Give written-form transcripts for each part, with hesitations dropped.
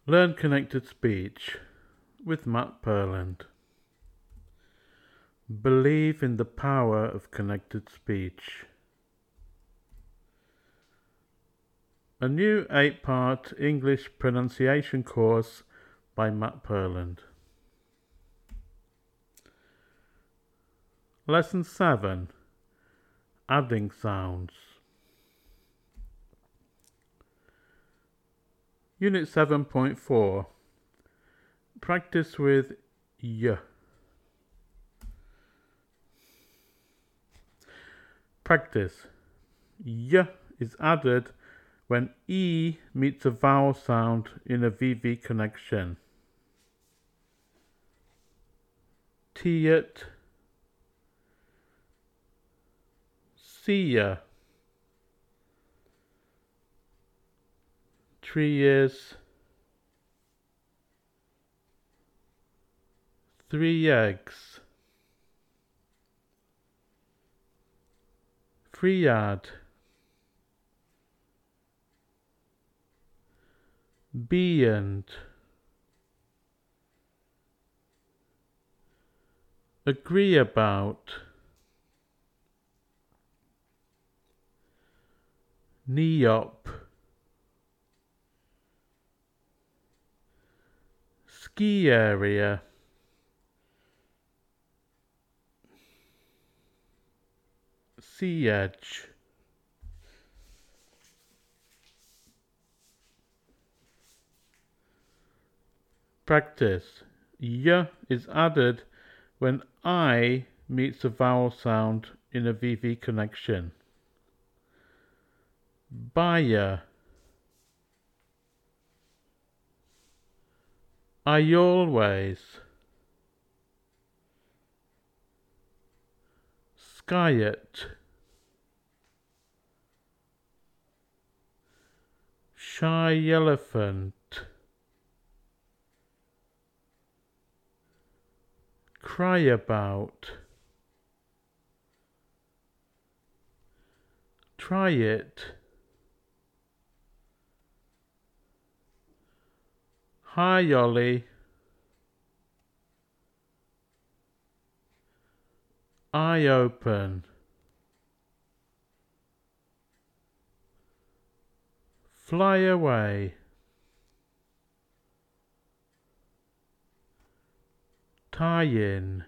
Learn connected speech with Matt Perland. Believe in the power of connected speech. A new 8-part English pronunciation course by Matt Perland. Lesson 7. Adding sounds. Unit 7.4. Practice with y. Practice. Y is added when E meets a vowel sound in a VV connection. Tiet, see ya. 3 years, 3 eggs. 3 yard. Beyond. Agree about. Neop. Ski area. Sea edge. Practice. Y is added when I meets a vowel sound in a VV connection. Buyer. I always. Sky it. Shy elephant. Cry about. Try it. Hi Ollie. Eye open. Fly away. Tie in.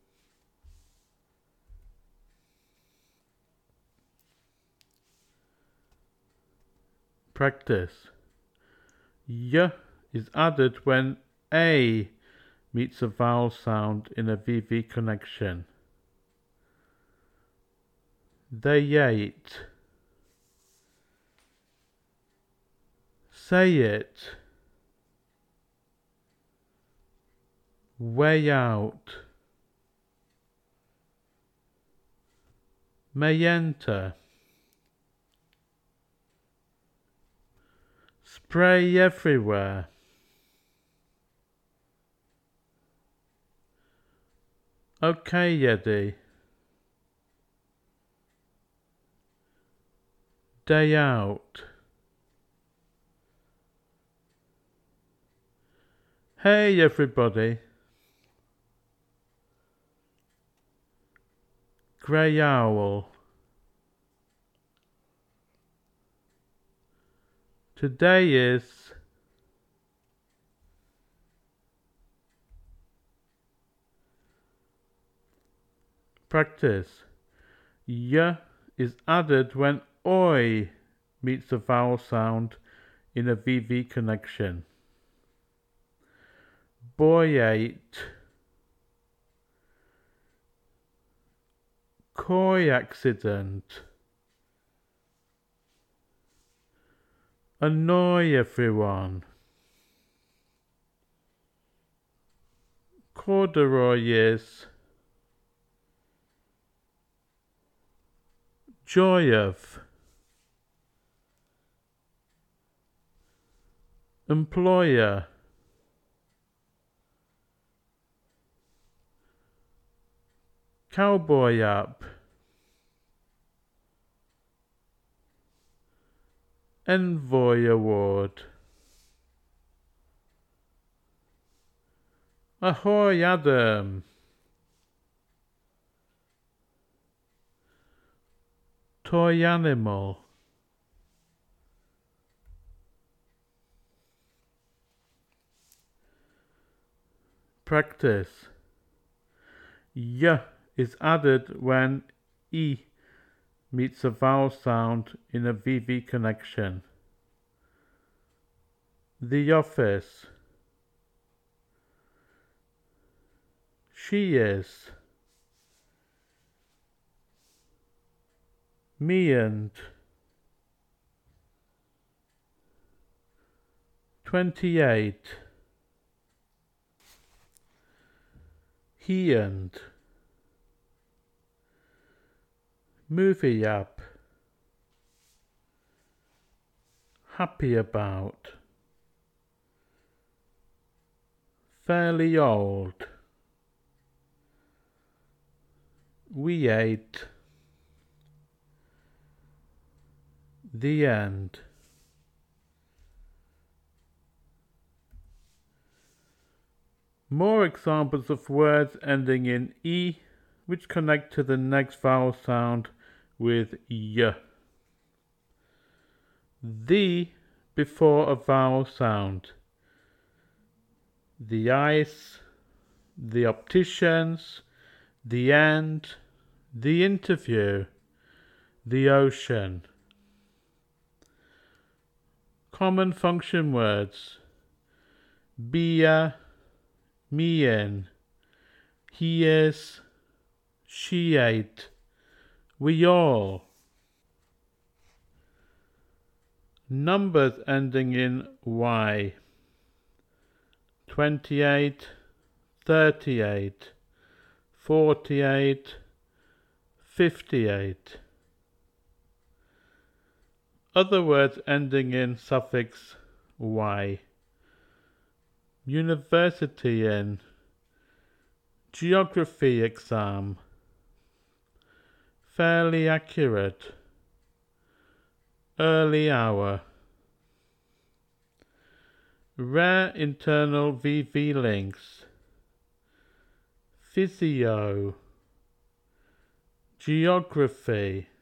Practice. Y is added when A meets a vowel sound in a VV connection. They ate. Say it. Way out. May enter. Spray everywhere. Okay, Yeti. Day out. Hey everybody. Grey owl. Today is. Practice. Y is added when Oi meets a vowel sound in a VV connection. Boy ate. Koi accident. Annoy everyone. Corduroy is. Joy of. Employer. Cowboy up. Envoy Award. Ahoy, Adam! Toy animal. Practice. Y is added when E meets a vowel sound in a VV connection. The office. She is. Me and. 28. He and. Movie app. Happy about. Fairly old. We ate. The end. More examples of words ending in E which connect to the next vowel sound with Y. The before a vowel sound. The ice, the opticians, the end, the interview, the ocean. Common function words. Beer, me in, he is, she ate, we all. Numbers ending in Y. 28, 38, 48, 58. Other words ending in suffix Y. University in, geography exam, fairly accurate, early hour. Rare internal VV links. Physio. Geography.